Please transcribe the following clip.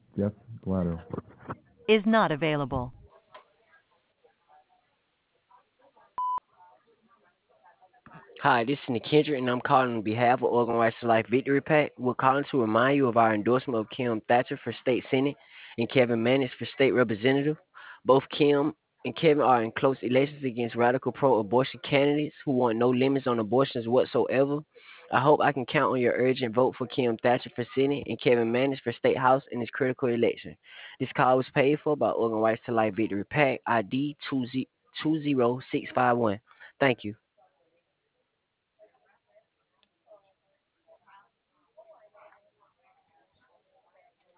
Jeff Blatto. Is not available. Hi, this is Nick Kendrick, and I'm calling on behalf of Oregon Rights to Life Victory PAC. We're calling to remind you of our endorsement of Kim Thatcher for State Senate and Kevin Mannis for State Representative. Both Kim and Kevin are in close elections against radical pro-abortion candidates who want no limits on abortions whatsoever. I hope I can count on your urgent vote for Kim Thatcher for Senate and Kevin Mannis for State House in this critical election. This call was paid for by Oregon Rights to Life Victory PAC ID 20651. Thank you.